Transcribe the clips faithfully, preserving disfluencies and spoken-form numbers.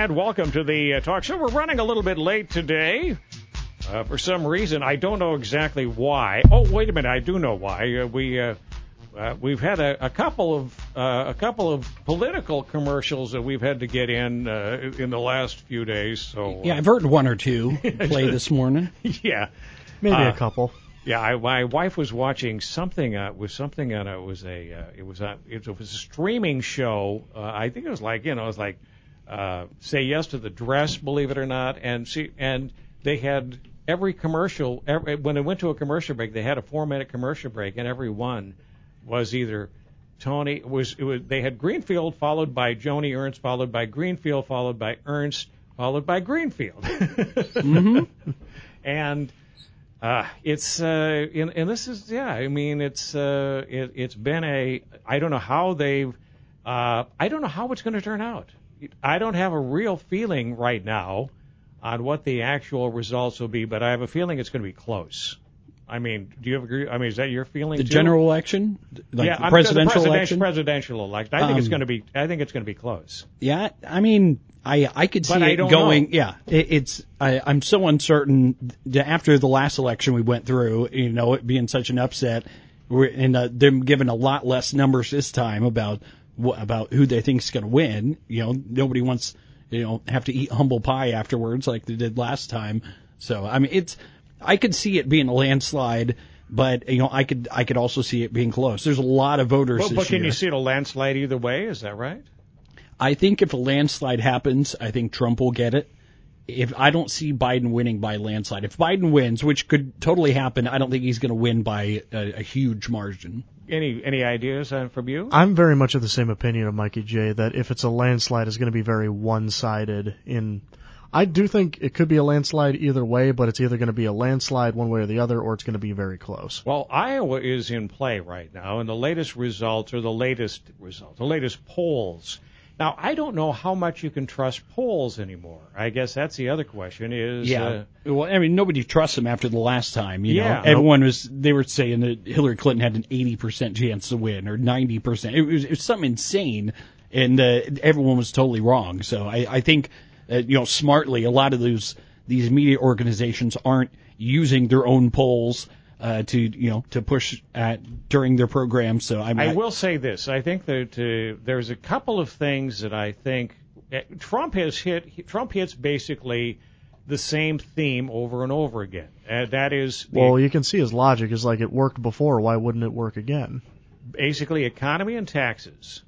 and welcome to the uh, talk show. We're running a little bit late today. Uh, for some reason, I don't know exactly why. Oh, wait a minute, I do know why. Uh, we uh, uh, we've had a, a couple of uh, a couple of political commercials that we've had to get in uh, in the last few days. So uh, yeah, I've heard one or two play this morning. Yeah, maybe uh, a couple. Yeah, I, my wife was watching something. Uh, was something on a, it was a uh, it was a it was a streaming show. Uh, I think it was like you know it was like uh, Say Yes to the Dress, believe it or not, and she and they had every commercial every, when it went to a commercial break, they had a four minute commercial break, and every one was either Tony it was it was they had Greenfield followed by Joni Ernst followed by Greenfield followed by Ernst followed by Greenfield, mm-hmm. and. Uh, it's uh, and, and this is yeah. I mean, it's uh, it, it's been a. I don't know how they've. Uh, I don't know how it's going to turn out. I don't have a real feeling right now on what the actual results will be, but I have a feeling it's going to be close. I mean, do you agree? I mean, is that your feeling? The too? general election, like yeah, the I mean, presidential the election. Presidential election. I think um, it's going to be. I think it's going to be close. Yeah, I mean. I I could see but it going. Know. Yeah, it, it's. I, I'm so uncertain. After the last election we went through, you know, it being such an upset, we're, and uh, them giving a lot less numbers this time about about who they think is going to win. You know, nobody wants you know have to eat humble pie afterwards like they did last time. So I mean, it's. I could see it being a landslide. But you know, I could I could also see it being close. There's a lot of voters. Well, this but can year. you see it a landslide either way? Is that right? I think if a landslide happens, I think Trump will get it. If I don't see Biden winning by landslide, if Biden wins, which could totally happen, I don't think he's going to win by a, a huge margin. Any any ideas uh, from you? I'm very much of the same opinion of Mikey J. That if it's a landslide, it's going to be very one-sided. In I do think it could be a landslide either way, but it's either going to be a landslide one way or the other, or it's going to be very close. Well, Iowa is in play right now, and the latest results, or the latest results, the latest polls. Now, I don't know how much you can trust polls anymore. I guess that's the other question is... Yeah. Uh, well, I mean, nobody trusts them after the last time. You yeah. know, everyone was, they were saying that Hillary Clinton had an eighty percent chance to win or ninety percent. It was, it was something insane, and uh, everyone was totally wrong. So I, I think, uh, you know, smartly, a lot of those these media organizations aren't using their own polls Uh, to you know to push at during their program. So I, mean, I will say this: I think that uh, there's a couple of things that I think uh, Trump has hit. Trump hits basically the same theme over and over again. Uh, that is, the, well, you can see his logic is like it worked before. Why wouldn't it work again? Basically, economy and taxes,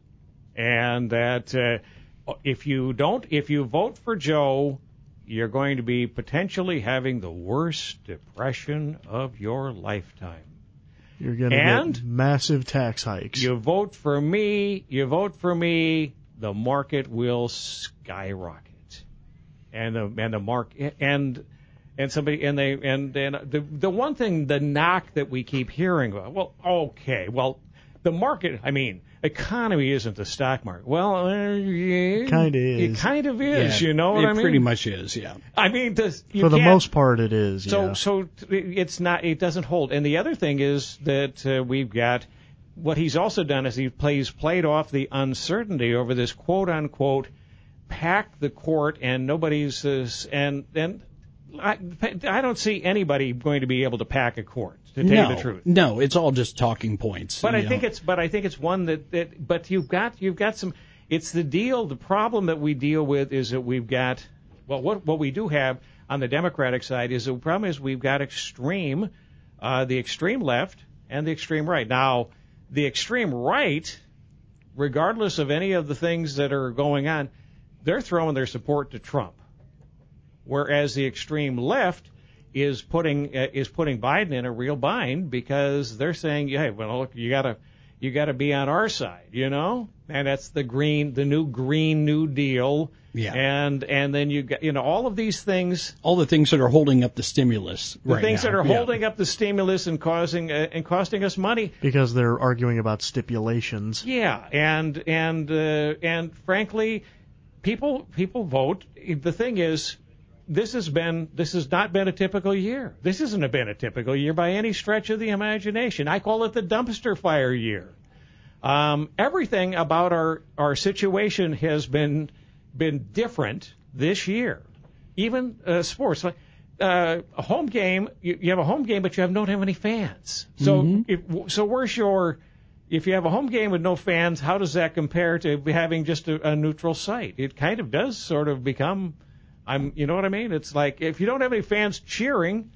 and that uh, if you don't, if you vote for Joe, you're going to be potentially having the worst depression of your lifetime. You're going to and get massive tax hikes. You vote for me, you vote for me, the market will skyrocket. And the and the market and and somebody and they and and the the one thing the knock that we keep hearing about, well, okay, well, the market, I mean, economy isn't the stock market. Well, uh, yeah, kind of is. It kind of is. Yeah, you know what it I mean? pretty much is. Yeah. I mean, does, you for the can't, most part, it is. So, yeah. so it's not. It doesn't hold. And the other thing is that uh, we've got what he's also done is he plays played off the uncertainty over this quote unquote pack the court and nobody's uh, and and I, I don't see anybody going to be able to pack a court. To tell no, you the truth. No, it's all just talking points. But I know. think it's but I think it's one that, that but you've got you've got some it's the deal the problem that we deal with is that we've got well what what we do have on the Democratic side is the problem is we've got extreme uh, the extreme left and the extreme right. Now the extreme right, regardless of any of the things that are going on, they're throwing their support to Trump. Whereas the extreme left is putting uh, is putting Biden in a real bind because they're saying, hey, well, look, you gotta you gotta be on our side, you know, and that's the green, the new Green New Deal, yeah, and and then you got you know all of these things, all the things that are holding up the stimulus, the right things now. that are yeah. holding up the stimulus and causing uh, and costing us money because they're arguing about stipulations. Yeah, and and uh, and frankly, people people vote. The thing is. This has been this has not been a typical year. This hasn't been a typical year by any stretch of the imagination. I call it the dumpster fire year. Um, everything about our our situation has been been different this year. Even uh, sports, like uh, a home game, you, you have a home game, but you have, don't have any fans. So, Mm-hmm. if, so where's your? If you have a home game with no fans, how does that compare to having just a, a neutral site? It kind of does sort of become, I'm, you know what I mean? It's like if you don't have any fans cheering,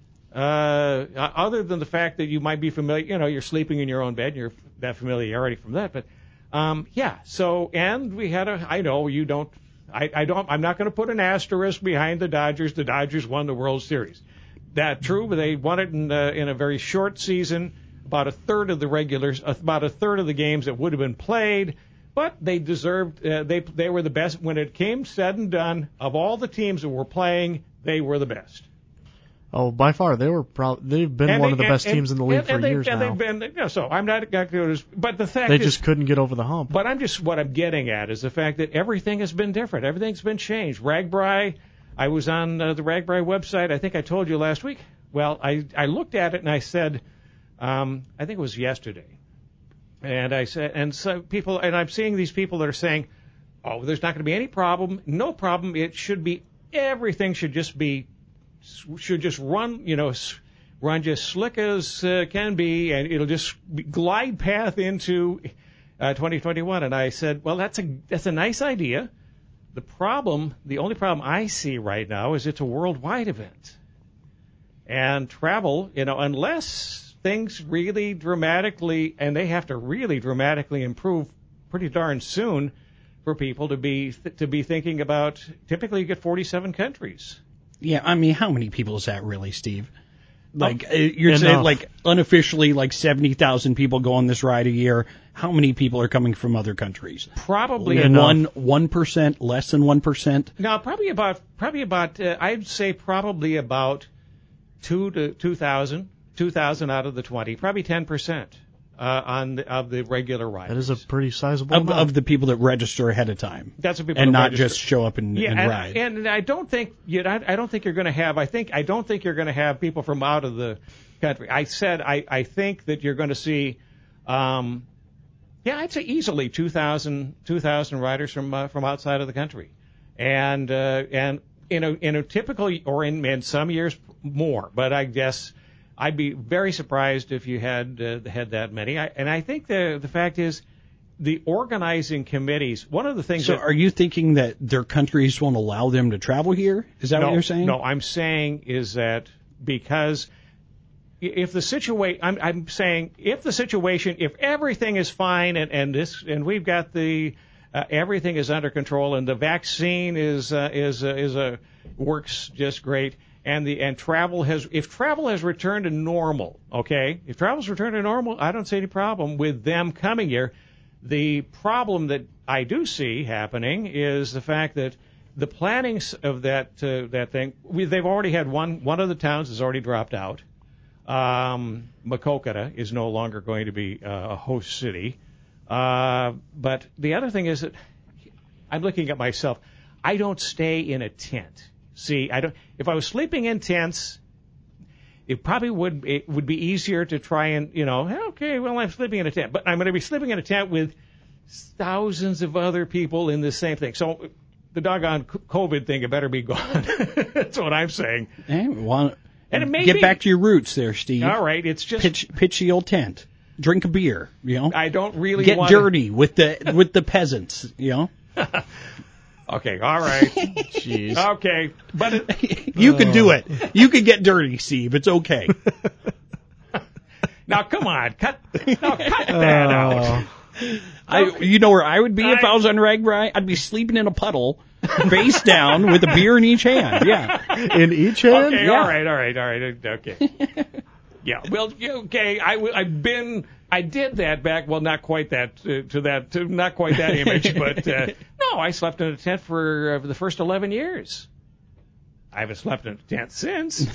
uh, other than the fact that you might be familiar, you know, you're sleeping in your own bed, and you're that familiarity from that, but. Um, yeah. So, and we had a. I know you don't. I, I don't. I'm not going to put an asterisk behind the Dodgers. The Dodgers won the World Series. That true, but they won it in uh, in a very short season. About a third of the regulars, about a third of the games that would have been played. But they deserved. Uh, they they were the best when it came said and done. Of all the teams that were playing, they were the best. Oh, by far, they were. Pro- they've been And one they, of the and, best and, teams in the league and, for and they, years and now. They've been. You know, so I'm not going to. But the fact They is, just couldn't get over the hump. But I'm just what I'm getting at is the fact that everything has been different. Everything's been changed. Ragbri, I was on uh, the Ragbri website. I think I told you last week. Well, I I looked at it and I said, um, I think it was yesterday, and I said, and so people, and I'm seeing these people that are saying, oh, there's not going to be any problem, no problem. It should be everything should just be should just run, you know. Run just slick as uh, can be, and it'll just be glide path into uh, twenty twenty-one. And I said, well, that's a that's a nice idea. The problem, the only problem I see right now is it's a worldwide event, and travel, you know, unless things really dramatically, and they have to really dramatically improve pretty darn soon for people to be to be thinking about. Typically, you get forty-seven countries. Yeah, I mean, how many people is that really, Steve? Like, Oh, uh, you're enough. saying, like, unofficially, like, seventy thousand people go on this ride a year. How many people are coming from other countries? Probably Enough. One, one percent, less than one percent? No, probably about probably about uh, I'd say probably about two to two thousand, two thousand out of the twenty, probably ten percent uh, on the, of the regular riders. That is a pretty sizable Of, amount. of the people that register ahead of time. That's what people And that not register. just show up and, Yeah, and and, ride. and I don't think you know, I, I don't think you're going to have. I think I don't think you're going to have people from out of the country. I said I, I think that you're going to see. Um, Yeah, I'd say easily two thousand, two thousand riders from uh, from outside of the country, and uh, and in a in a typical or in, in some years more. But I guess I'd be very surprised if you had uh, had that many. I, and I think the the fact is, the organizing committees. One of the things. So, that, are you thinking that their countries won't allow them to travel here? Is that no, what you're saying? No, I'm saying is that because. If the situation, I'm, I'm saying, if the situation, if everything is fine and, and this, and we've got the, uh, everything is under control and the vaccine is uh, is uh, is a uh, works just great, and the and travel has, if travel has returned to normal, okay, if travel's returned to normal, I don't see any problem with them coming here. The problem that I do see happening is the fact that the planning of that uh, that thing, we, they've already had one one of the towns has already dropped out. Um, Makokata is no longer going to be uh, a host city. Uh, but the other thing is that I'm looking at myself. I don't stay in a tent. See, I don't. If I was sleeping in tents, it probably would it would be easier to try and you know. Okay, well I'm sleeping in a tent, but I'm going to be sleeping in a tent with thousands of other people in the same thing. So the doggone COVID thing, it better be gone. That's what I'm saying. Hey, well, And it may get be, back to your roots there, Steve. All right, it's just Pitch, pitch the old tent. Drink a beer, you know. I don't really Get want dirty with the with the peasants, you know. Okay, all right. Jeez. Okay, but it, You can do it. You can get dirty, Steve. It's okay. now come on, cut, no, cut that out. I, you know where I would be if I was on Ragbri? I'd be sleeping in a puddle, face down, with a beer in each hand. Yeah. In each hand? Okay, Yeah. all right, all right, all right. Okay. Yeah. Well, yeah, okay. I w- I've been. I did that back. Well, not quite that uh, to that. To not quite that image, but uh, no. I slept in a tent for, uh, for the first eleven years. I haven't slept in a tent since,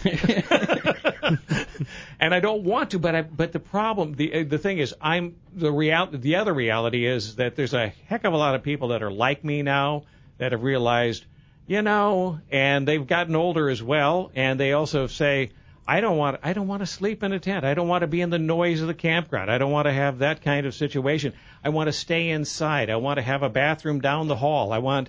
and I don't want to. But I, but the problem, the the thing is, I'm the real. The other reality is that there's a heck of a lot of people that are like me now that have realized, you know, and they've gotten older as well, and they also say, I don't want I don't want to sleep in a tent. I don't want to be in the noise of the campground. I don't want to have that kind of situation. I want to stay inside. I want to have a bathroom down the hall. I want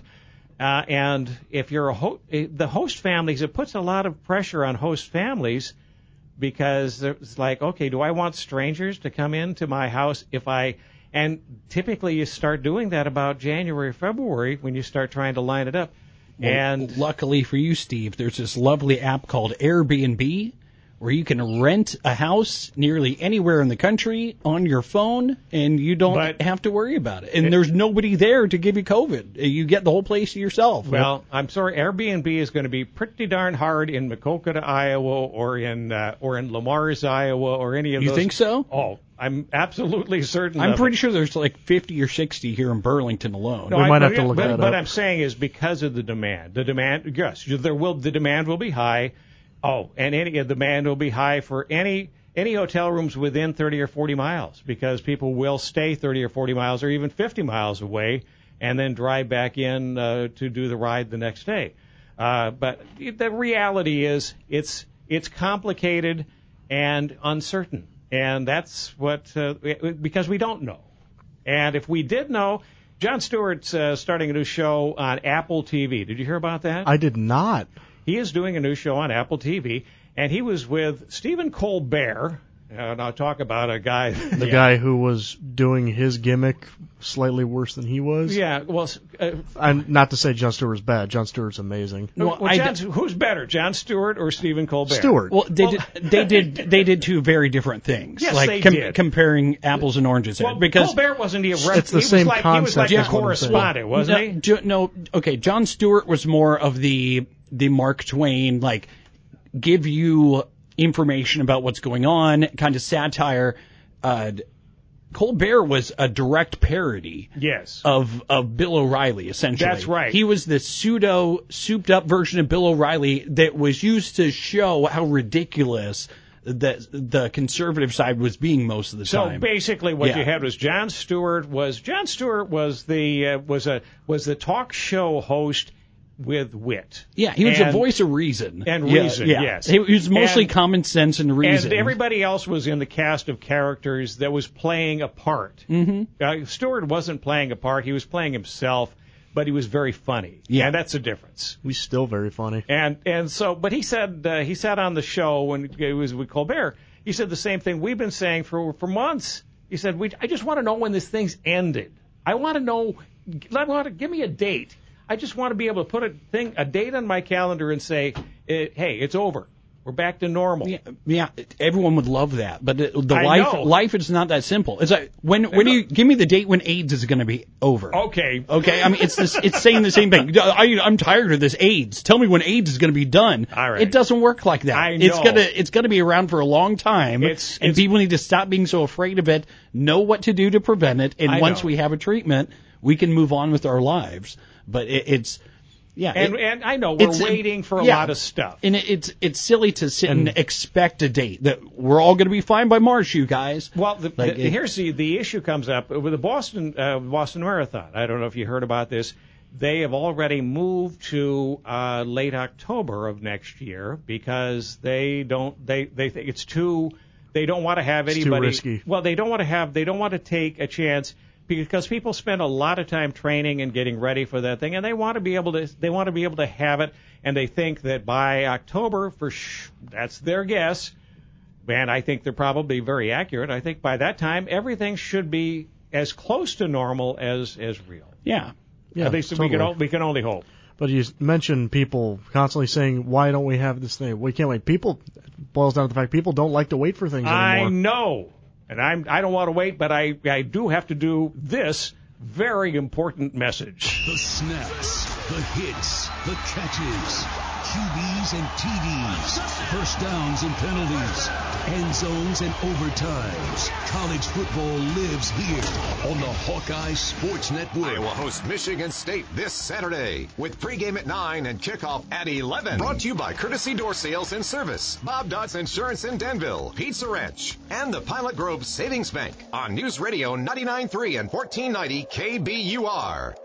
Uh, and if you're a ho- the host families, it puts a lot of pressure on host families because it's like, okay, do I want strangers to come into my house if I, and typically you start doing that about January, February when you start trying to line it up. Well, and luckily for you, Steve, there's this lovely app called Airbnb where you can rent a house nearly anywhere in the country on your phone, and you don't But have to worry about it. And it, there's nobody there to give you COVID. You get the whole place to yourself. Well, I'm sorry, Airbnb is going to be pretty darn hard in Makokata, Iowa, or in uh, or in Lamar's, Iowa, or any of you those. think so? Oh, I'm absolutely certain. I'm of pretty it. sure there's like fifty or sixty here in Burlington alone. No, We I, might but, have to look but, that but up. I'm saying is because of the demand. The demand, yes, there will the demand will be high. Oh, and any the demand will be high for any any hotel rooms within thirty or forty miles because people will stay thirty or forty miles or even fifty miles away and then drive back in uh, to do the ride the next day. Uh, but the reality is it's it's complicated and uncertain, and that's what uh, because we don't know. And if we did know, Jon Stewart's uh, starting a new show on Apple T V. Did you hear about that? I did not. He is doing a new show on Apple T V, and he was with Stephen Colbert. And I'll talk about a guy. The yeah. guy who was doing his gimmick slightly worse than he was. Yeah, well, uh, and not to say Jon Stewart was bad. Jon Stewart's amazing. Well, well Jon, who's better, Jon Stewart or Stephen Colbert? Stewart. Well, they well, did. They did. They did two very different things. Yes, like they com- did. Comparing apples and oranges. Well, because Colbert wasn't he a rep- it's the he same was like, concept. He was like a correspondent, wasn't no, he? Jo- no. Okay, Jon Stewart was more of the the Mark Twain, like give you information about what's going on, kind of satire. Uh, Colbert was a direct parody yes. of of Bill O'Reilly, essentially. That's right. He was the pseudo souped up version of Bill O'Reilly that was used to show how ridiculous that the conservative side was being most of the so time. So basically, what yeah. you had was Jon Stewart was Jon Stewart was the uh, was a was the talk show host with wit. Yeah, he was and, a voice of reason. And yeah, reason, yeah. yes. He was mostly and, common sense and reason. And everybody else was in the cast of characters that was playing a part. Mm-hmm. Uh, Stewart wasn't playing a part. He was playing himself, but he was very funny. Yeah. And that's a difference. He's still very funny. And and so, but he said, uh, he said on the show when he was with Colbert, he said the same thing we've been saying for for months. He said, we, I just want to know when this thing's ended. I want to know, I want to, give me a date. I just want to be able to put a thing, a date on my calendar and say, hey, it's over. We're back to normal. Yeah, yeah, everyone would love that, but the, the I life know. life is not that simple. It's like when when do you give me the date when AIDS is going to be over? Okay, okay. I mean, it's this, it's saying the same thing. I, I'm tired of this AIDS. Tell me when AIDS is going to be done. All right. It doesn't work like that. I know. It's gonna it's gonna be around for a long time, It's, and it's, people need to stop being so afraid of it. Know what to do to prevent it, and I once know. we have a treatment, we can move on with our lives. But it, it's Yeah, and it, and I know we're it's, waiting for a yeah, lot of stuff. and it, it's it's silly to sit and, and expect a date that we're all going to be fine by March, you guys. Well, the, like the, it, here's the the issue comes up with the Boston uh, Boston Marathon. I don't know if you heard about this. They have already moved to uh, late October of next year because they don't they they think it's too they don't want to have it's anybody. Too risky. Well, they don't want to have they don't want to take a chance. Because people spend a lot of time training and getting ready for that thing, and they want to be able to they want to be able to have it, and they think that by October, for sh- that's their guess, and I think they're probably very accurate. I think by that time everything should be as close to normal as as real. Yeah, yeah. At least totally. we can we can only hope. But you mentioned people constantly saying, "Why don't we have this thing? We can't wait." People it boils down to the fact people don't like to wait for things I anymore. know. And I'm, I don't want to wait, but I, I do have to do this very important message. The snaps, the hits, the catches, Q Bs and T Ds, first downs and penalties, end zones and overtimes. College football lives here on the Hawkeye Sports Network. Iowa hosts Michigan State this Saturday with pregame at nine and kickoff at eleven. Brought to you by Courtesy Door Sales and Service, Bob Dodd's Insurance in Denville, Pizza Ranch, and the Pilot Grove Savings Bank on News Radio ninety-nine point three and fourteen ninety K B U R.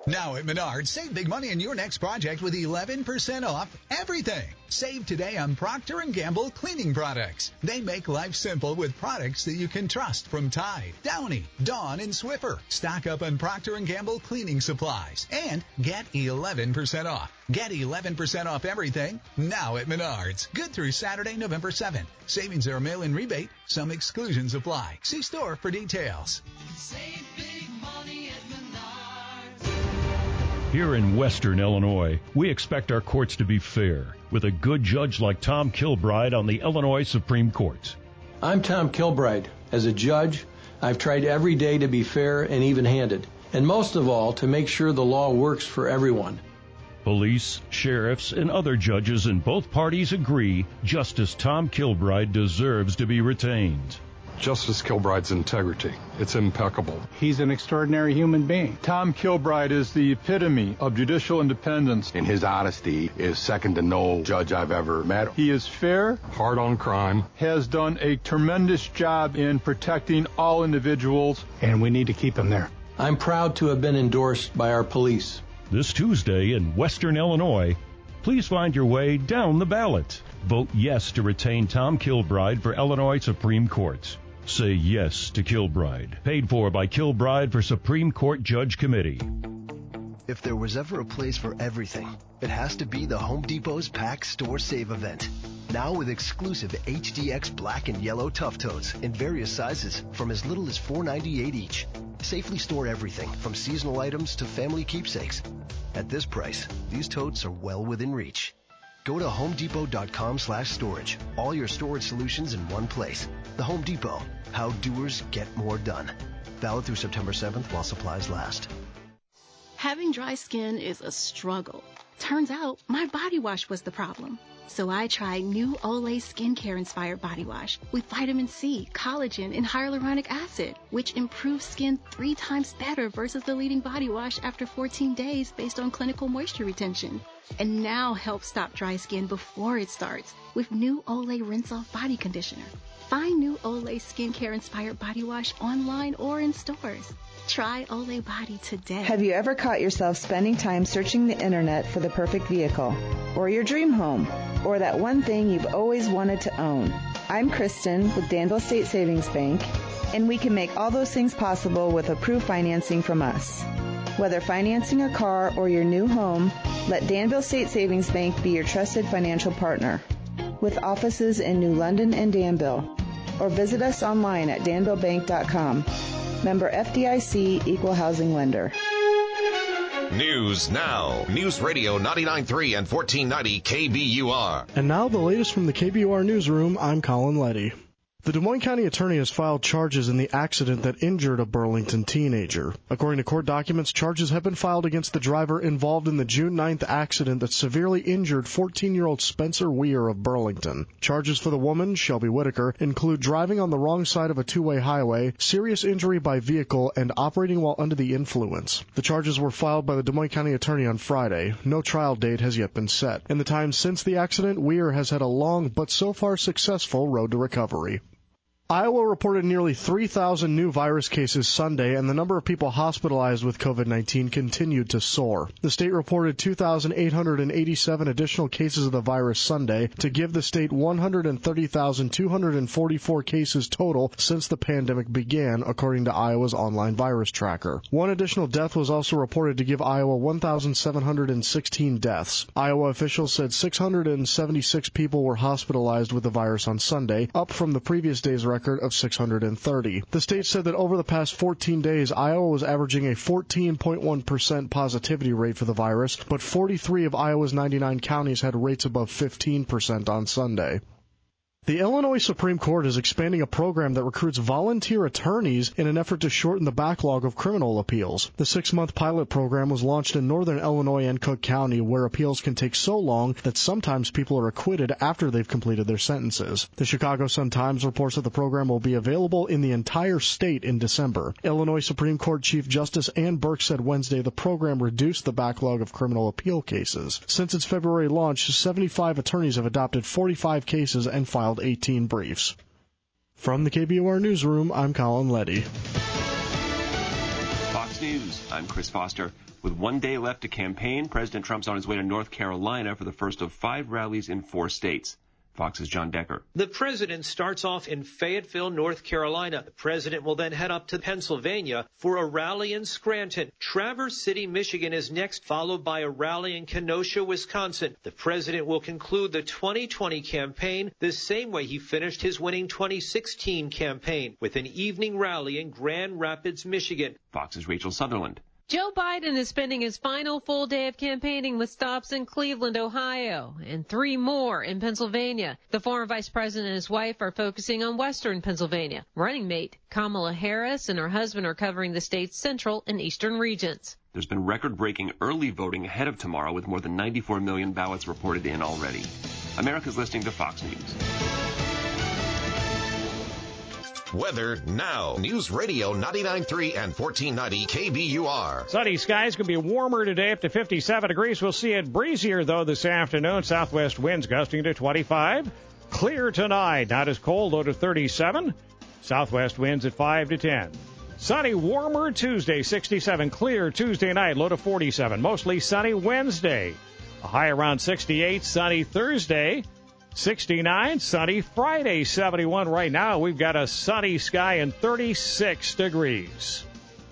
Now at Menards, save big money on your next project with eleven percent off everything. Save today on Procter and Gamble cleaning products. They make life simple with products that you can trust from Tide, Downy, Dawn, and Swiffer. Stock up on Procter and Gamble cleaning supplies and get eleven percent off. Get eleven percent off everything now at Menards. Good through Saturday, November seventh. Savings are a mail-in rebate. Some exclusions apply. See store for details. Save big money at Menards. Here in Western Illinois, we expect our courts to be fair, with a good judge like Tom Kilbride on the Illinois Supreme Court. I'm Tom Kilbride. As a judge, I've tried every day to be fair and even-handed, and most of all, to make sure the law works for everyone. Police, sheriffs, and other judges in both parties agree Justice Tom Kilbride deserves to be retained. Justice Kilbride's integrity. It's impeccable. He's an extraordinary human being. Tom Kilbride is the epitome of judicial independence. And his honesty is second to no judge I've ever met. He is fair, hard on crime, has done a tremendous job in protecting all individuals. And we need to keep him there. I'm proud to have been endorsed by our police. This Tuesday in Western Illinois, please find your way down the ballot. Vote yes to retain Tom Kilbride for Illinois Supreme Court. Say yes to Kilbride. Paid for by Kilbride for Supreme Court Judge Committee. If there was ever a place for everything, it has to be the Home Depot's Pack Store Save event. Now with exclusive H D X black and yellow Tough Totes in various sizes from as little as four ninety-eight each. Safely store everything from seasonal items to family keepsakes. At this price, these totes are well within reach. Go to homedepot.com slash storage. All your storage solutions in one place. The Home Depot. How doers get more done. Valid through September seventh while supplies last. Having dry skin is a struggle. Turns out my body wash was the problem. So I tried new Olay skincare-inspired body wash with vitamin C, collagen, and hyaluronic acid, which improves skin three times better versus the leading body wash after fourteen days based on clinical moisture retention. And now helps stop dry skin before it starts with new Olay Rinse-Off Body Conditioner. Find new Olay skincare-inspired body wash online or in stores. Try Olay Body today. Have you ever caught yourself spending time searching the internet for the perfect vehicle, or your dream home, or that one thing you've always wanted to own? I'm Kristen with Danville State Savings Bank, and we can make all those things possible with approved financing from us. Whether financing a car or your new home, let Danville State Savings Bank be your trusted financial partner. With offices in New London and Danville, or visit us online at danville bank dot com. Member F D I C, Equal Housing Lender. News now. News Radio ninety-nine point three and fourteen ninety K B U R. And now the latest from the K B U R Newsroom. I'm Colin Letty. The Des Moines County Attorney has filed charges in the accident that injured a Burlington teenager. According to court documents, charges have been filed against the driver involved in the June ninth accident that severely injured fourteen-year-old Spencer Weir of Burlington. Charges for the woman, Shelby Whitaker, include driving on the wrong side of a two-way highway, serious injury by vehicle, and operating while under the influence. The charges were filed by the Des Moines County Attorney on Friday. No trial date has yet been set. In the time since the accident, Weir has had a long but so far successful road to recovery. Iowa reported nearly three thousand new virus cases Sunday, and the number of people hospitalized with COVID nineteen continued to soar. The state reported two thousand eight hundred eighty-seven additional cases of the virus Sunday to give the state one hundred thirty thousand two hundred forty-four cases total since the pandemic began, according to Iowa's online virus tracker. One additional death was also reported to give Iowa one thousand seven hundred sixteen deaths. Iowa officials said six hundred seventy-six people were hospitalized with the virus on Sunday, up from the previous day's record of six hundred thirty. The state said that over the past fourteen days, Iowa was averaging a fourteen point one percent positivity rate for the virus, but forty-three of Iowa's ninety-nine counties had rates above fifteen percent on Sunday. The Illinois Supreme Court is expanding a program that recruits volunteer attorneys in an effort to shorten the backlog of criminal appeals. The six-month pilot program was launched in northern Illinois and Cook County, where appeals can take so long that sometimes people are acquitted after they've completed their sentences. The Chicago Sun-Times reports that the program will be available in the entire state in December. Illinois Supreme Court Chief Justice Ann Burke said Wednesday the program reduced the backlog of criminal appeal cases. Since its February launch, seventy-five attorneys have adopted forty-five cases and filed eighteen briefs. From the K B U R Newsroom, I'm Colin Letty. Fox News, I'm Chris Foster. With one day left to campaign, President Trump's on his way to North Carolina for the first of five rallies in four states. Fox's John Decker. The president starts off in Fayetteville, North Carolina. The president will then head up to Pennsylvania for a rally in Scranton. Traverse City, Michigan is next, followed by a rally in Kenosha, Wisconsin. The president will conclude the twenty twenty campaign the same way he finished his winning twenty sixteen campaign, with an evening rally in Grand Rapids, Michigan. Fox's Rachel Sutherland. Joe Biden is spending his final full day of campaigning with stops in Cleveland, Ohio, and three more in Pennsylvania. The former vice president and his wife are focusing on western Pennsylvania. Running mate Kamala Harris and her husband are covering the state's central and eastern regions. There's been record-breaking early voting ahead of tomorrow, with more than ninety-four million ballots reported in already. America's listening to Fox News. Weather now. News Radio ninety-nine point three and fourteen ninety K B U R. Sunny skies going to be warmer today, up to fifty-seven degrees. We'll see it breezier, though, this afternoon. Southwest winds gusting to twenty-five. Clear tonight. Not as cold, low to thirty-seven. Southwest winds at five to ten. Sunny, warmer Tuesday, sixty-seven. Clear Tuesday night, low to forty-seven. Mostly sunny Wednesday. A high around sixty-eight. Sunny Thursday, sixty-nine. Sunny Friday, seventy-one. Right now, we've got a sunny sky and thirty-six degrees.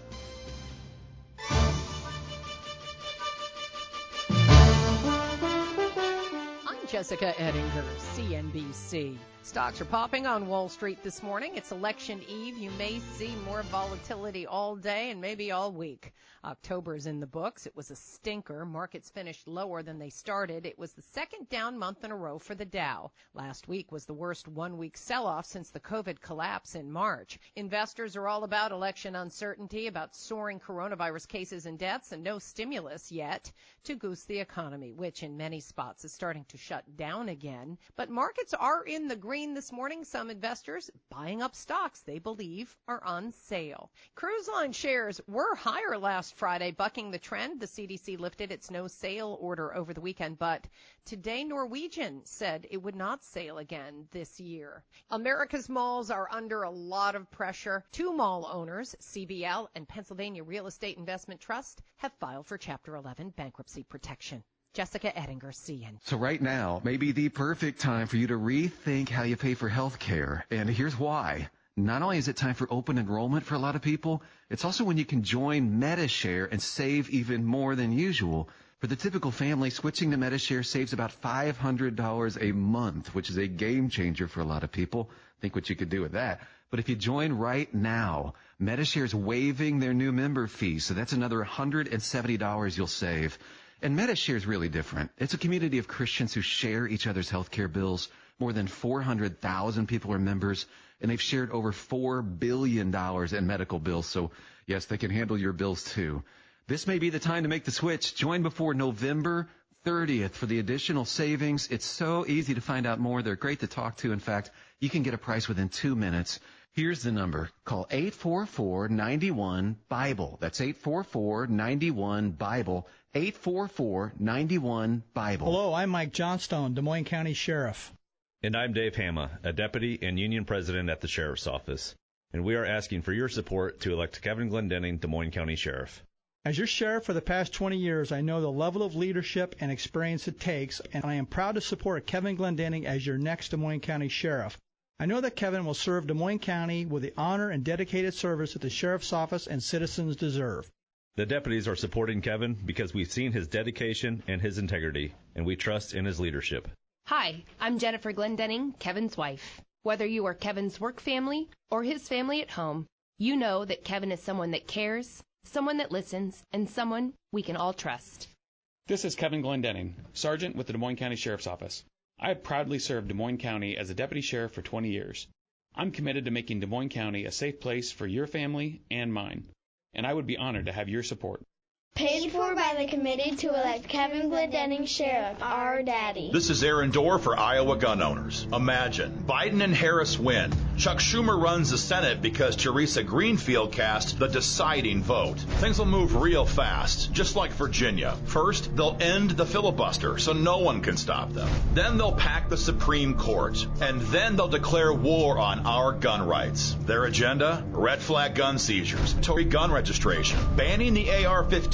I'm Jessica Ettinger, C N B C. Stocks are popping on Wall Street this morning. It's election eve. You may see more volatility all day and maybe all week. October's in the books. It was a stinker. Markets finished lower than they started. It was the second down month in a row for the Dow. Last week was the worst one-week sell-off since the COVID collapse in March. Investors are all about election uncertainty, about soaring coronavirus cases and deaths, and no stimulus yet to goose the economy, which in many spots is starting to shut down again. But markets are in the green this morning. Some investors buying up stocks they believe are on sale. Cruise line shares were higher last Friday, bucking the trend. The C D C lifted its no sale order over the weekend, but today Norwegian said it would not sail again this year. America's malls are under a lot of pressure. Two mall owners, C B L and Pennsylvania Real Estate Investment Trust, have filed for Chapter eleven bankruptcy protection. Jessica Ettinger, C N. So right now may be the perfect time for you to rethink how you pay for health care. And here's why. Not only is it time for open enrollment for a lot of people, it's also when you can join MediShare and save even more than usual. For the typical family, switching to MediShare saves about five hundred dollars a month, which is a game changer for a lot of people. Think what you could do with that. But if you join right now, MediShare is waiving their new member fee, so that's another one hundred seventy dollars you'll save. And MediShare is really different. It's a community of Christians who share each other's health care bills. More than four hundred thousand people are members, and they've shared over four billion dollars in medical bills. So, yes, they can handle your bills, too. This may be the time to make the switch. Join before November thirtieth for the additional savings. It's so easy to find out more. They're great to talk to. In fact, you can get a price within two minutes. Here's the number. Call eight four four, nine one, BIBLE. That's eight four four, nine one, BIBLE. eight four four, nine one, BIBLE. Hello, I'm Mike Johnstone, Des Moines County Sheriff. And I'm Dave Hama, a deputy and union president at the Sheriff's Office. And we are asking for your support to elect Kevin Glendenning, Des Moines County Sheriff. As your sheriff for the past twenty years, I know the level of leadership and experience it takes, and I am proud to support Kevin Glendenning as your next Des Moines County Sheriff. I know that Kevin will serve Des Moines County with the honor and dedicated service that the Sheriff's Office and citizens deserve. The deputies are supporting Kevin because we've seen his dedication and his integrity, and we trust in his leadership. Hi, I'm Jennifer Glendenning, Kevin's wife. Whether you are Kevin's work family or his family at home, you know that Kevin is someone that cares, someone that listens, and someone we can all trust. This is Kevin Glendenning, Sergeant with the Des Moines County Sheriff's Office. I have proudly served Des Moines County as a deputy sheriff for twenty years. I'm committed to making Des Moines County a safe place for your family and mine, and I would be honored to have your support. Paid for by the committee to elect Kevin Glendenning Sheriff, our daddy. This is Aaron Dorr for Iowa Gun Owners. Imagine, Biden and Harris win. Chuck Schumer runs the Senate because Teresa Greenfield cast the deciding vote. Things will move real fast, just like Virginia. First, they'll end the filibuster so no one can stop them. Then they'll pack the Supreme Court. And then they'll declare war on our gun rights. Their agenda? Red flag gun seizures, Tory gun registration, banning the A R fifteen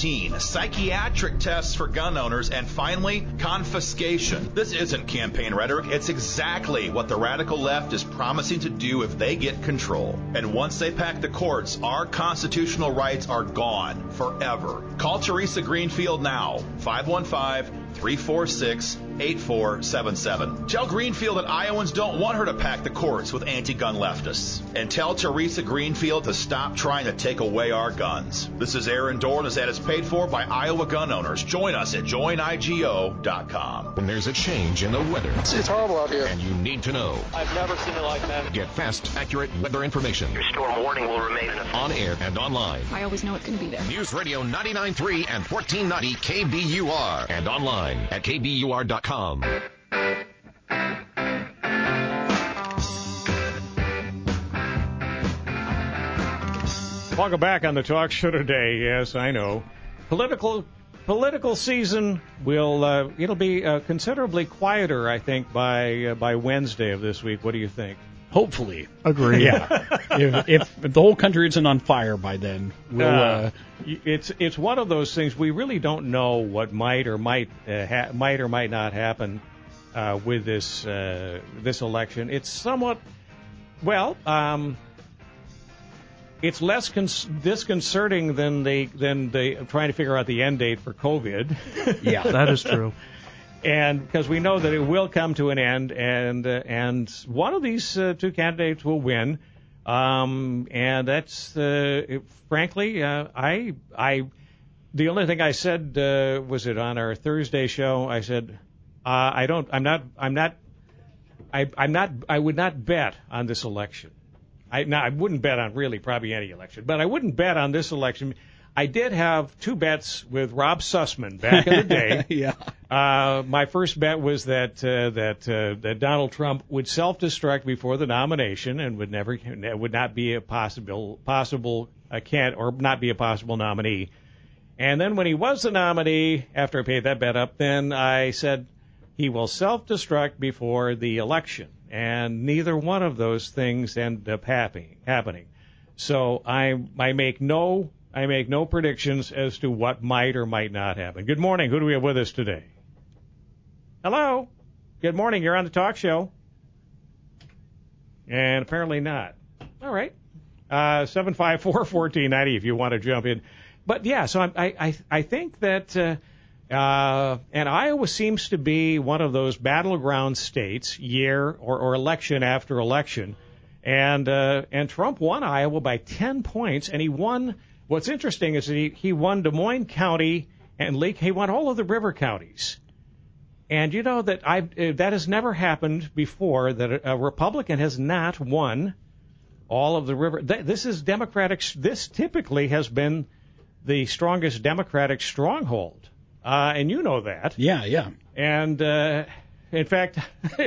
routine, psychiatric tests for gun owners, and finally, confiscation. This isn't campaign rhetoric. It's exactly what the radical left is promising to do if they get control. And once they pack the courts, our constitutional rights are gone forever. Call Teresa Greenfield now, five one five, three four six, eight four seven seven. Tell Greenfield that Iowans don't want her to pack the courts with anti-gun leftists. And tell Teresa Greenfield to stop trying to take away our guns. This is Aaron Dorn. This ad is paid for by Iowa gun owners. Join us at join I G O dot com. When there's a change in the weather, It's, it's horrible out here. and you need to know, I've never seen it like that. get fast, accurate weather information. Your storm warning will remain in effect. On air and online. I always know it's going to be there. News Radio ninety-nine point three and fourteen ninety K B U R. And online at K B U R dot com. Welcome back on the talk show today. Yes, I know. Political political season will uh, it'll be uh, considerably quieter, I think, by uh, by Wednesday of this week. What do you think? Hopefully. Agree. Yeah. if, if, if the whole country isn't on fire by then, we'll. Uh, Uh, it's it's one of those things we really don't know what might or might uh, ha- might or might not happen uh, with this uh, this election. It's somewhat well. Um, It's less cons- disconcerting than they than they trying to figure out the end date for COVID. Yeah, that is true. And because we know that it will come to an end, and uh, and one of these uh, two candidates will win, um, and that's uh, it, frankly, uh, I I the only thing I said uh, was it on our Thursday show. I said uh, I don't I'm not I'm not I I'm not I would not bet on this election. I, now, I wouldn't bet on really probably any election, but I wouldn't bet on this election. I did have two bets with Rob Sussman back in the day. yeah. Uh, my first bet was that uh, that uh, that Donald Trump would self-destruct before the nomination and would never would not be a possible possible uh, can or not be a possible nominee. And then when he was the nominee, after I paid that bet up, then I said he will self-destruct before the election. And neither one of those things ended up happening. Happening. So I I make no I make no predictions as to what might or might not happen. Good morning. Who do we have with us today? Hello. Good morning. You're on the talk show. And apparently not. All right. Uh, seven five four, one four nine zero if you want to jump in. But yeah, so I I I think that. Uh, Uh, and Iowa seems to be one of those battleground states, year or, or election after election, and uh, and Trump won Iowa by ten points, and he won. What's interesting is that he, he won Des Moines County and Lake. He won all of the river counties, and you know that I that has never happened before, that a, a Republican has not won all of the river. Th- this is Democratic. This typically has been the strongest Democratic stronghold. Uh, and you know that. Yeah, yeah. And, uh, in fact,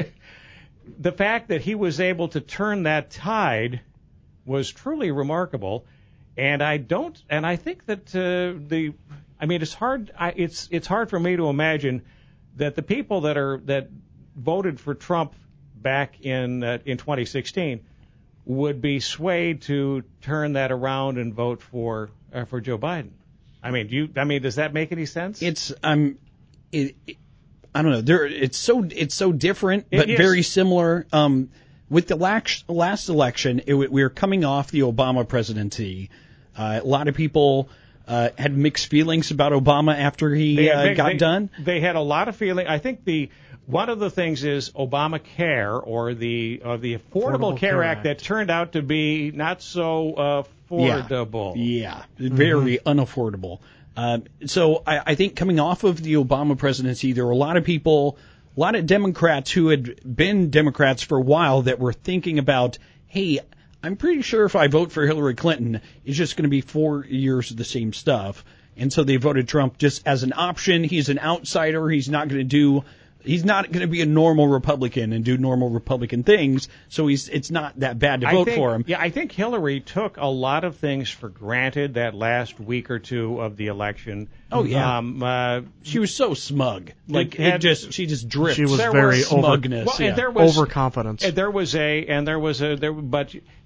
the fact that he was able to turn that tide was truly remarkable. And I don't, and I think that uh, the, I mean, it's hard, I, it's it's hard for me to imagine that the people that are that voted for Trump back in uh, in twenty sixteen would be swayed to turn that around and vote for uh, for Joe Biden. I mean, do you? I mean, does that make any sense? It's um, it, it, I don't know. There, it's so it's so different, but It is. very similar. Um, with the last last election, it, we were coming off the Obama presidency. Uh, a lot of people uh, had mixed feelings about Obama after he They- uh, they- got they- done. They had a lot of feeling. I think the one of the things is Obamacare, or the or the Affordable, Affordable Care, Care Act, Act. that turned out to be not so affordable. Yeah, yeah. Very unaffordable. Um, so I, I think coming off of the Obama presidency, there were a lot of people, a lot of Democrats who had been Democrats for a while that were thinking about, hey, I'm pretty sure if I vote for Hillary Clinton, it's just going to be four years of the same stuff. And so they voted Trump just as an option. He's an outsider. He's not going to do He's not going to be a normal Republican and do normal Republican things, so he's it's not that bad to I vote think, for him. Yeah, I think Hillary took a lot of things for granted that last week or two of the election. Oh yeah, um, uh, she was so smug. Like had, it just she just dripped. She was there very was smugness. Well, yeah. and there was overconfidence. And there was a and there was a there, but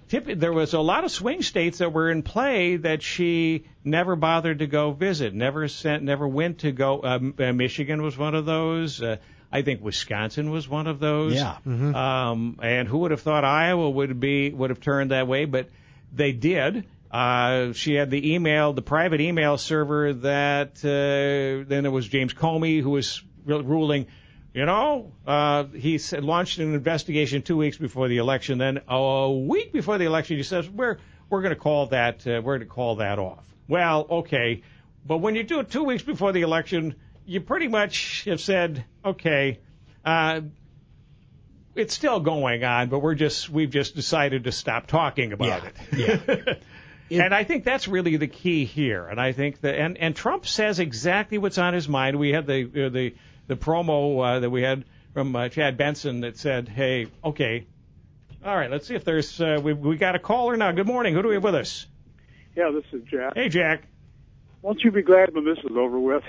tip, there was a lot of swing states that were in play that she never bothered to go visit, never sent, never went to go. Uh, Michigan was one of those. Uh, I think Wisconsin was one of those. Yeah. Mm-hmm. Um, and who would have thought Iowa would be would have turned that way? But they did. Uh, she had the email, the private email server that uh, then there was James Comey who was ruling. You know, uh, he said, launched an investigation two weeks before the election. Then a week before the election, he says, "We're we're going to call that uh, we're going to call that off." Well, okay, but when you do it two weeks before the election, you pretty much have said, "Okay, uh, it's still going on, but we're just we've just decided to stop talking about yeah. it." Yeah. And I think that's really the key here. And I think that and and Trump says exactly what's on his mind. We had the uh, the the promo uh, that we had from uh, Chad Benson that said, hey, okay, all right, let's see if there's, uh, we we got a caller now. Good morning. Who do we have with us? Yeah, this is Jack. Hey, Jack. Won't you be glad when this is over with?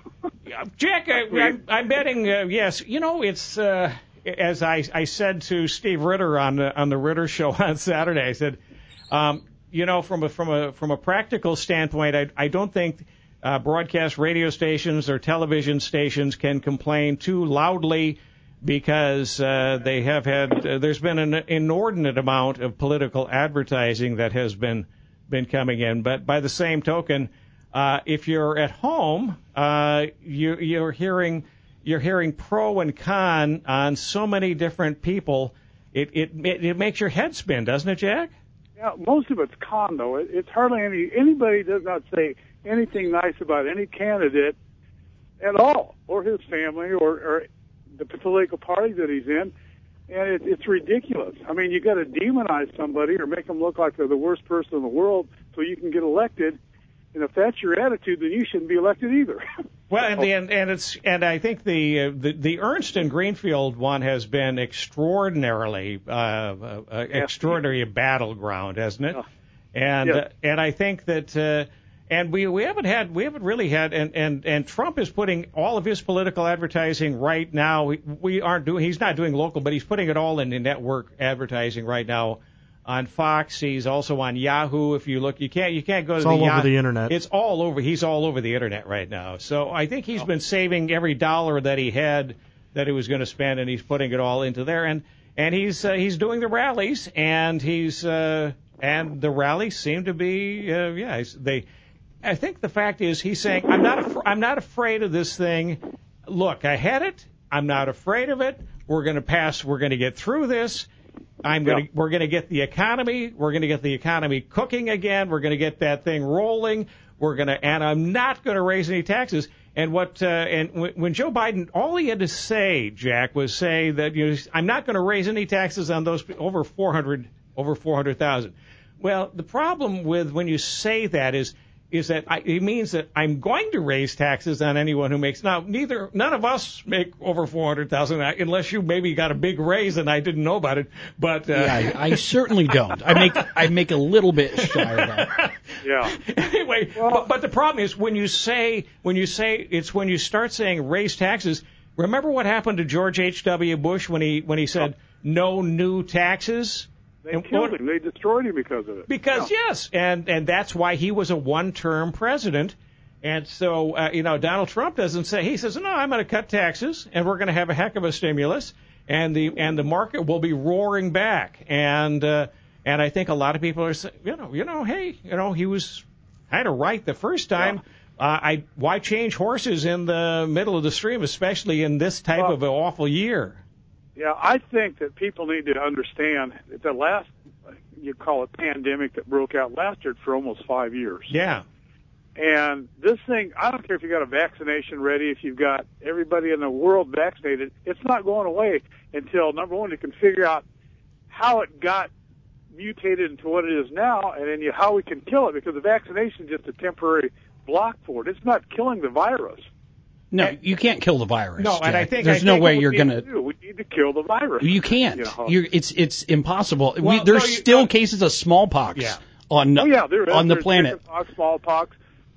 Jack, I, I'm, I'm betting, uh, yes. You know, it's, uh, as I, I said to Steve Ritter on the, on the Ritter Show on Saturday, I said, um, you know, from a, from a, from a practical standpoint, I, I don't think Uh, broadcast radio stations or television stations can complain too loudly because uh, they have had uh, there's been an inordinate amount of political advertising that has been been coming in. But by the same token, uh, if you're at home, uh, you, you're hearing you're hearing pro and con on so many different people. It it it, it makes your head spin, doesn't it, Jack? Yeah, most of it's con though. It, it's hardly any anybody does not say anything nice about any candidate at all, or his family, or, or the political party that he's in, and it, it's ridiculous. I mean, you got to demonize somebody or make them look like they're the worst person in the world so you can get elected. And if that's your attitude, then you shouldn't be elected either. Well, and, the, and and it's and I think the uh, the, the Ernst and Greenfield one has been extraordinarily uh, uh, uh, extraordinary battleground, hasn't it? And Yes. uh, and I think that. Uh, And we, we haven't had we haven't really had and, and, and Trump is putting all of his political advertising right now. We, we aren't doing he's not doing local, but he's putting it all in the network advertising right now on Fox. He's also on Yahoo. If you look, you can't you can't go it's to the all over Yahoo. the internet. It's all over. He's all over the internet right now. So I think he's been saving every dollar that he had that he was going to spend, and he's putting it all into there. And and he's uh, he's doing the rallies, and he's uh, and the rallies seem to be uh, yeah he's, they. I think the fact is he's saying, I'm not af- I'm not afraid of this thing. Look, I had it. I'm not afraid of it. We're going to pass. We're going to get through this. I'm going to. We're going to get the economy. We're going to get the economy cooking again. We're going to get that thing rolling. We're going to. And I'm not going to raise any taxes. And what? Uh, and w- when Joe Biden, all he had to say, Jack, was say that you know I'm not going to raise any taxes on those over four hundred over four hundred thousand. Well, the problem with when you say that is. is that I, it means that I'm going to raise taxes on anyone who makes now neither none of us make over four hundred thousand unless you maybe got a big raise and I didn't know about it. But uh, yeah, I, I certainly don't. I make I make a little bit shy of that. Yeah. Anyway, well, but, but the problem is when you say when you say it's when you start saying raise taxes. Remember what happened to George H W. Bush when he when he said no new taxes. They and killed what, him. They destroyed him because of it. Because, yeah. yes, and, and that's why he was a one-term president. And so, uh, you know, Donald Trump doesn't say, he says, no, I'm going to cut taxes, and we're going to have a heck of a stimulus, and the and the market will be roaring back. And uh, and I think a lot of people are saying, you know, you know, hey, you know, he was kind of right the first time. Yeah. Uh, I why change horses in the middle of the stream, especially in this type well, of an awful year? Yeah, I think that people need to understand that the last, you call it pandemic that broke out, lasted for almost five years. Yeah. And this thing, I don't care if you got a vaccination ready, if you've got everybody in the world vaccinated, it's not going away until, number one, you can figure out how it got mutated into what it is now, and then you, how we can kill it, because the vaccination is just a temporary block for it. It's not killing the virus. No, and, you can't kill the virus. No, Jack. and I think there's I no think way you're going to. We need to kill the virus. You can't. You know? You're, it's it's impossible. Well, we, there's no, you, still no, cases of smallpox yeah. on oh, yeah, there is. on the There's planet. chickenpox, smallpox,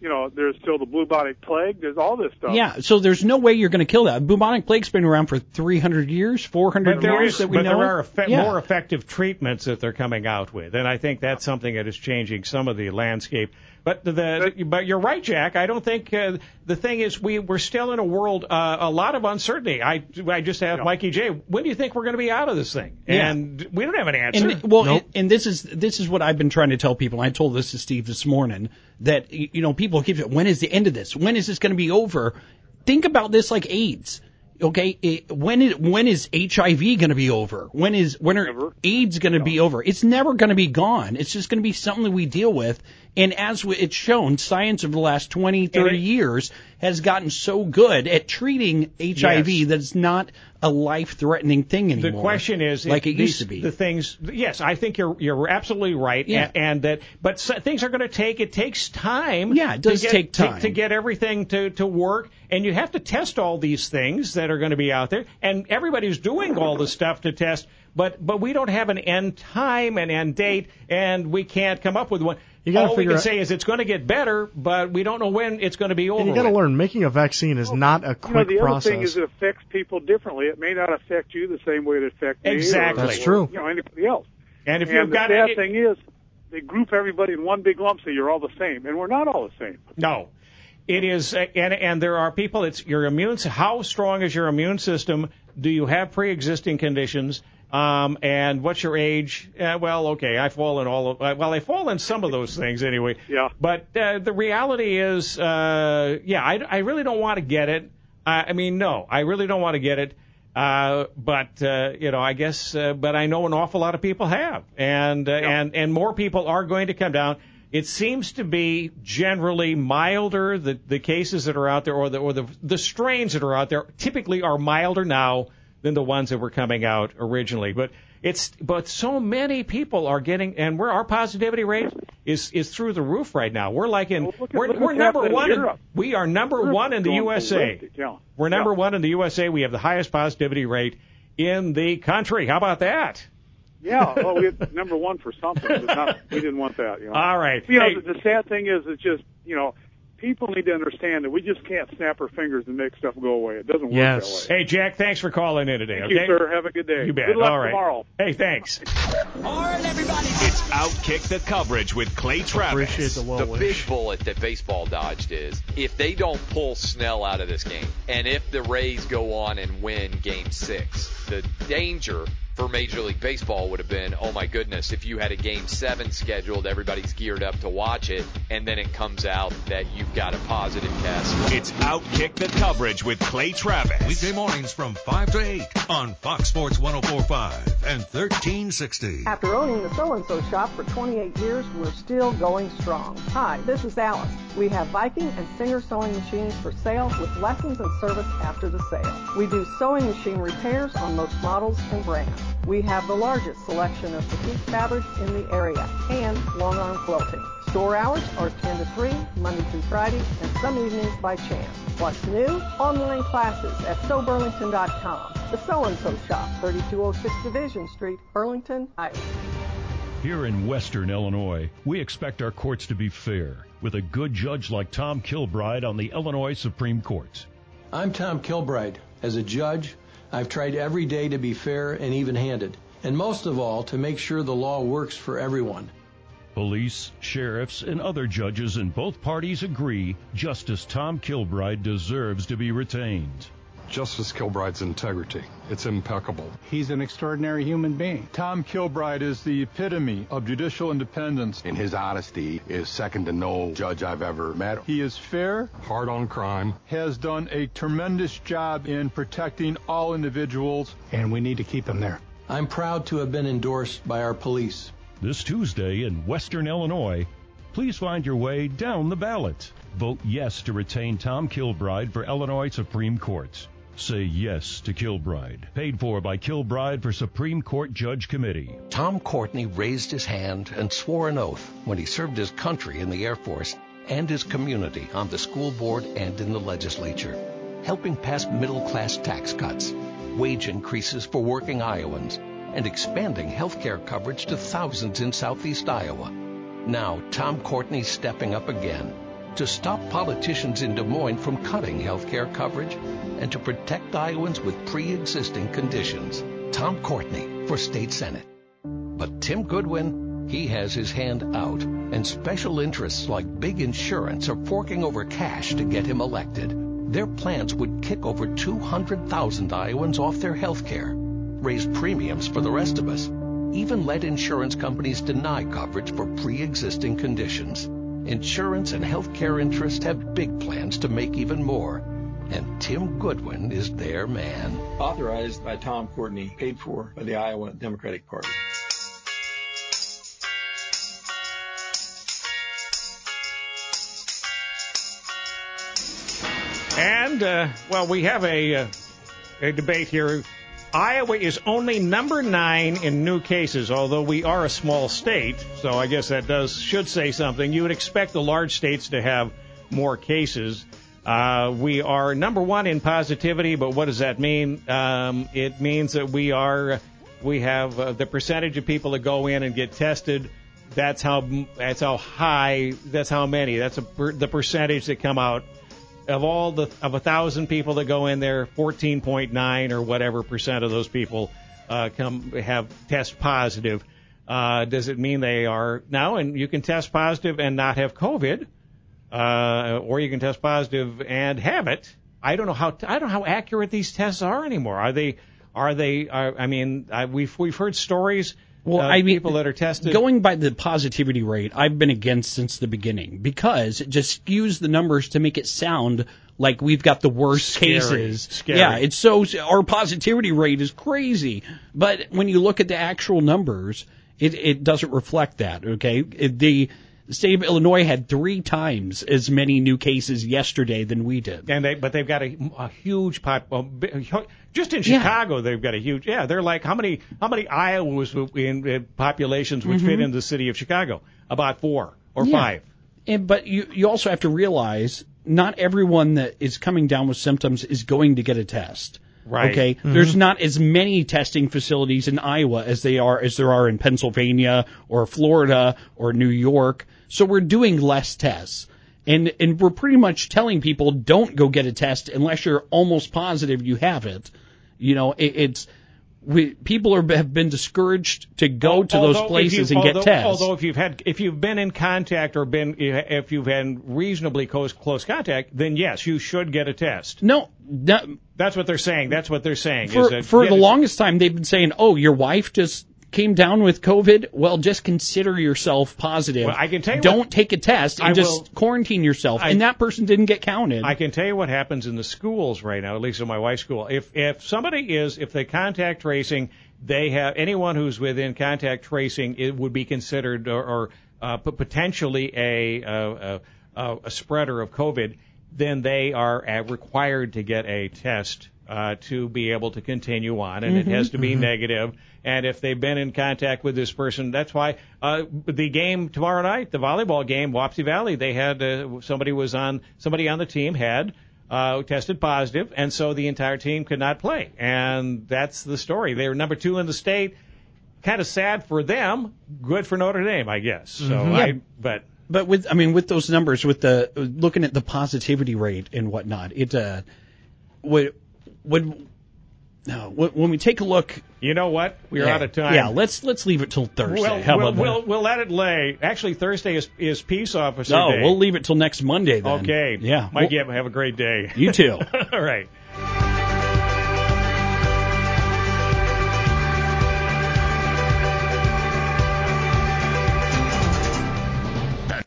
you know, there's still the bubonic plague. There's all this stuff. Yeah, so there's no way you're going to kill that. Bubonic plague's been around for three hundred years, four hundred but there years is, that we but know. there are effe- yeah. more effective treatments that they're coming out with, and I think that's something that is changing some of the landscape. But the, the but you're right, Jack. I don't think uh, the thing is we we're still in a world uh, a lot of uncertainty. I I just asked yeah. Mikey J, when do you think we're going to be out of this thing? Yeah. And we don't have an answer. And, well, nope. and, and this is this is what I've been trying to tell people. I told this to Steve this morning that you know people keep saying, when is the end of this? When is this going to be over? Think about this like AIDS. Okay, it, when is when is H I V going to be over? When is when are never. AIDS going to no. be over? It's never going to be gone. It's just going to be something that we deal with. And as we, it's shown, science over the last twenty, thirty it, years has gotten so good at treating H I V yes. that it's not a life-threatening thing anymore. The question is, like it, it used to be. The things, yes, I think you're you're absolutely right. Yeah. And, and that, but so, things are going to take. It takes time. Yeah, it does to get, take time to, to get everything to to work. And you have to test all these things that are going to be out there. And everybody's doing all the stuff to test. But but we don't have an end time, an end date, and we can't come up with one. You gotta all we can out, say is it's going to get better, but we don't know when it's going to be over. And you got to learn, making a vaccine is not a quick you know, the process. The other thing is it affects people differently. It may not affect you the same way it affects me. Exactly. Or, That's or, true. You know, anybody else. And if and you've the got sad it, thing is, they group everybody in one big lump, so you're all the same, and we're not all the same. No. It is, and and there are people. It's your immune. How strong is your immune system? Do you have pre-existing conditions? Um, and what's your age? Uh, well, okay, I fall in all of. Uh, well, I fall in some of those things anyway. Yeah. But uh, the reality is, uh, yeah, I, I really don't want to get it. I, I mean, no, I really don't want to get it. Uh, but uh, you know, I guess. Uh, but I know an awful lot of people have, and uh, yeah. and and more people are going to come down. It seems to be generally milder. The the cases that are out there, or the or the the strains that are out there, typically are milder now than the ones that were coming out originally. But it's but so many people are getting, and we're our positivity rate is is through the roof right now. We're like in well, look at, we're look we're number in one. In, Europe. we are number Europe one in the U S A. Ballistic, yeah. We're number yeah. one in the U S A. We have the highest positivity rate in the country. How about that? Yeah, well, we had number one for something, but not, we didn't want that. You know? All right. You know, hey. the, the sad thing is, it's just, you know, people need to understand that we just can't snap our fingers and make stuff go away. It doesn't work yes. that way. Hey, Jack, thanks for calling in today. Thank okay? you, sir. Have a good day. You bet. Good luck All right. tomorrow. Hey, thanks. All right, everybody. It's Outkick the Coverage with Clay Travis. Appreciate the well The big bullet that baseball dodged is if they don't pull Snell out of this game, and if the Rays go on and win Game Six, the danger for Major League Baseball would have been, oh my goodness, if you had a Game seven scheduled, everybody's geared up to watch it, and then it comes out that you've got a positive test. It's Outkick the Coverage with Clay Travis. Weekday mornings from five to eight on Fox Sports one oh four point five and thirteen sixty. After owning the So-and-So shop for twenty-eight years, we're still going strong. Hi, this is Alice. We have Viking and Singer sewing machines for sale with lessons and service after the sale. We do sewing machine repairs on most models and brands. We have the largest selection of petite fabrics in the area and long arm quilting. Store hours are ten to three, Monday through Friday, and some evenings by chance. What's new? Online classes at sew burlington dot com. The So-and-So Shop, thirty-two oh six Division Street, Burlington, Iowa. Here in Western Illinois, we expect our courts to be fair, with a good judge like Tom Kilbride on the Illinois Supreme Court. I'm Tom Kilbride. As a judge, I've tried every day to be fair and even-handed, and most of all, to make sure the law works for everyone. Police, sheriffs, and other judges in both parties agree Justice Tom Kilbride deserves to be retained. Justice Kilbride's integrity, it's impeccable. He's an extraordinary human being. Tom Kilbride is the epitome of judicial independence. And his honesty is second to no judge I've ever met. He is fair, hard on crime, has done a tremendous job in protecting all individuals, and we need to keep him there. I'm proud to have been endorsed by our police. This Tuesday in Western Illinois, please find your way down the ballot. Vote yes to retain Tom Kilbride for Illinois Supreme Court. Say yes to Kilbride. Paid for by Kilbride for Supreme Court Judge Committee. Tom Courtney raised his hand and swore an oath when he served his country in the Air Force and his community on the school board and in the legislature, helping pass middle-class tax cuts, wage increases for working Iowans, and expanding health care coverage to thousands in southeast Iowa. Now, Tom Courtney's stepping up again, to stop politicians in Des Moines from cutting health care coverage, and to protect Iowans with pre-existing conditions. Tom Courtney for State Senate. But Tim Goodwin, he has his hand out, and special interests like big insurance are forking over cash to get him elected. Their plans would kick over two hundred thousand Iowans off their health care, raise premiums for the rest of us, even let insurance companies deny coverage for pre-existing conditions. Insurance and health care interests have big plans to make even more, and Tim Goodwin is their man. Authorized by Tom Courtney, paid for by the Iowa Democratic Party. And, uh, well, we have a, uh, a debate here. Iowa is only number nine in new cases, although we are a small state, so I guess that does should say something. You would expect the large states to have more cases. Uh, we are number one in positivity, but what does that mean? Um, it means that we are we have uh, the percentage of people that go in and get tested. That's how that's how high. That's how many. That's a, the percentage that come out. Of all the of a thousand people that go in there, fourteen point nine or whatever percent of those people uh, come have test positive. Uh, does it mean they are now? And you can test positive and not have COVID, uh, or you can test positive and have it. I don't know how I don't know how accurate these tests are anymore. Are they? Are they? Are, I mean, I, we've we've heard stories. Well, uh, I mean, people that are tested. Going by the positivity rate, I've been against since the beginning because it just skews the numbers to make it sound like we've got the worst Scary. cases. Scary. Yeah, it's so our positivity rate is crazy. But when you look at the actual numbers, it it doesn't reflect that. Okay, it, the state of Illinois had three times as many new cases yesterday than we did. And they, but they've got a, a huge pop. A, just in Chicago, yeah. They've got a huge. Yeah, they're like how many how many Iowas in, in populations would mm-hmm. fit in the city of Chicago? About four or yeah. five. And but you you also have to realize not everyone that is coming down with symptoms is going to get a test. Right. Okay. Mm-hmm. There's not as many testing facilities in Iowa as they are as there are in Pennsylvania or Florida or New York. So we're doing less tests. And and we're pretty much telling people don't go get a test unless you're almost positive you have it. You know, it, it's we people are have been discouraged to go to although those places and although, get tests. Although if you've had if you've been in contact or been if you've had reasonably close close contact, then yes, you should get a test. No, no that's what they're saying. That's what they're saying. For, is that, for the it. longest time, they've been saying, "Oh, your wife just came down with COVID, well, just consider yourself positive. Well, I can tell you Don't what, take a test and I just will, quarantine yourself. I, and that person didn't get counted. I can tell you what happens in the schools right now, at least in my wife's school. If if somebody is, if they contact tracing, they have anyone who's within contact tracing, it would be considered or, or uh, potentially a, a, a, a spreader of COVID. Then they are uh, required to get a test uh, to be able to continue on, and mm-hmm. it has to be mm-hmm. negative. And if they've been in contact with this person, that's why uh, the game tomorrow night, the volleyball game, Wapsie Valley, they had uh, somebody was on somebody on the team had uh, tested positive, and so the entire team could not play. And that's the story. They were number two in the state. Kind of sad for them, good for Notre Dame, I guess. So mm-hmm. I, yeah. but. But with, I mean, with those numbers, with the looking at the positivity rate and whatnot, it uh, would would no, when we take a look. You know what? We're yeah, out of time. Yeah, let's let's leave it till Thursday. Well, How we'll, about we'll, that? we'll let it lay. Actually, Thursday is is Peace Officer no, Day. we'll leave it till next Monday then. Okay. Yeah. Mike, well, have a great day. You too. All right.